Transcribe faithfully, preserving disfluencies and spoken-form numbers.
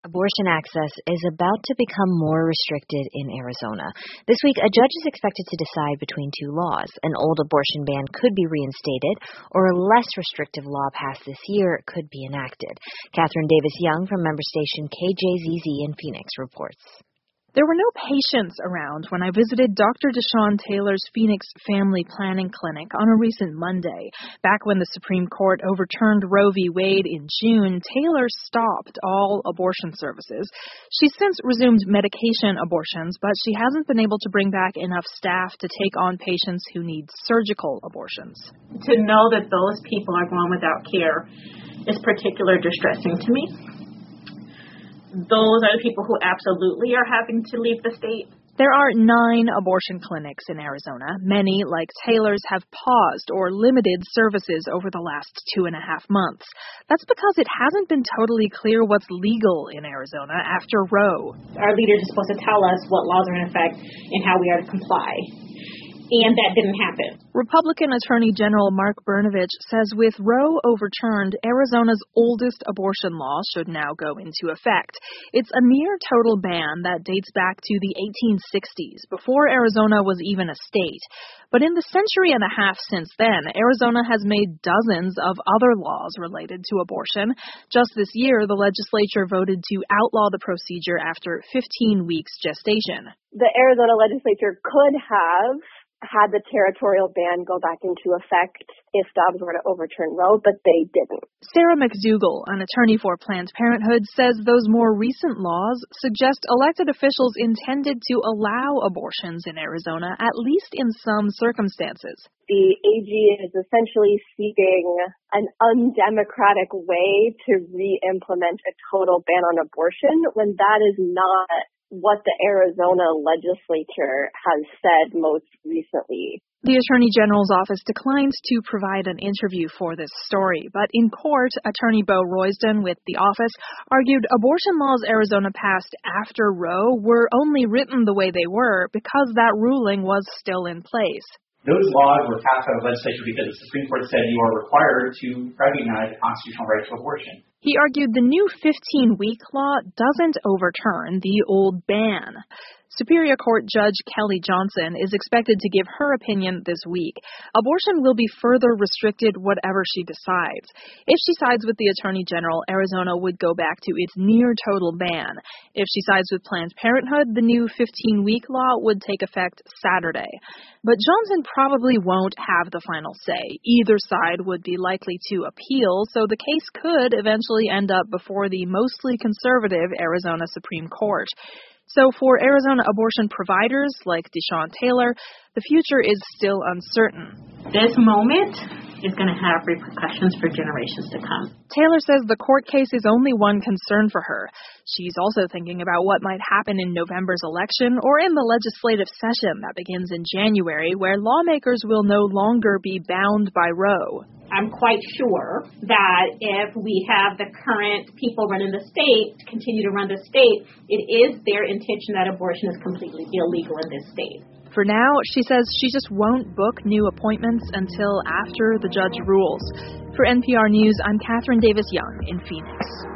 Abortion access is about to become more restricted in Arizona. This week, a judge is expected to decide between two laws. An old abortion ban could be reinstated, or a less restrictive law passed this year could be enacted. Catherine Davis Young from member station K J Z Z in Phoenix reports. There were no patients around when I visited Doctor Deshaun Taylor's Phoenix Family Planning Clinic on a recent Monday. Back when the Supreme Court overturned Roe v. Wade in June, Taylor stopped all abortion services. She's since resumed medication abortions, but she hasn't been able to bring back enough staff to take on patients who need surgical abortions. To know that those people are going without care is particularly distressing to me. Those are the people who absolutely are having to leave the state. There are nine abortion clinics in Arizona. Many, like Taylor's, have paused or limited services over the last two and a half months. That's because it hasn't been totally clear what's legal in Arizona after Roe. Our leaders are supposed to tell us what laws are in effect and how we are to comply. And that didn't happen. Republican Attorney General Mark Brnovich says with Roe overturned, Arizona's oldest abortion law should now go into effect. It's a near total ban that dates back to the eighteen sixties, before Arizona was even a state. But in the century and a half since then, Arizona has made dozens of other laws related to abortion. Just this year, the legislature voted to outlaw the procedure after fifteen weeks gestation. The Arizona legislature could have had the territorial ban go back into effect if Dobbs were to overturn Roe, but they didn't. Sarah McDougall, an attorney for Planned Parenthood, says those more recent laws suggest elected officials intended to allow abortions in Arizona, at least in some circumstances. The A G is essentially seeking an undemocratic way to re-implement a total ban on abortion when that is not what the Arizona legislature has said most recently. The Attorney General's office declined to provide an interview for this story, but in court, Attorney Bo Royston with the office argued abortion laws Arizona passed after Roe were only written the way they were because that ruling was still in place. Those laws were passed by the legislature because the Supreme Court said you are required to recognize the constitutional right to abortion. He argued the new fifteen-week law doesn't overturn the old ban. Superior Court Judge Kelly Johnson is expected to give her opinion this week. Abortion will be further restricted whatever she decides. If she sides with the Attorney General, Arizona would go back to its near-total ban. If she sides with Planned Parenthood, the new fifteen-week law would take effect Saturday. But Johnson probably won't have the final say. Either side would be likely to appeal, so the case could eventually end up before the mostly conservative Arizona Supreme Court. So for Arizona abortion providers like Deshaun Taylor, the future is still uncertain. This moment is going to have repercussions for generations to come. Taylor says the court case is only one concern for her. She's also thinking about what might happen in November's election or in the legislative session that begins in January, where lawmakers will no longer be bound by Roe. I'm quite sure that if we have the current people running the state continue to run the state, it is their intention that abortion is completely illegal in this state. For now, she says she just won't book new appointments until after the judge rules. For N P R News, I'm Catherine Davis Young in Phoenix.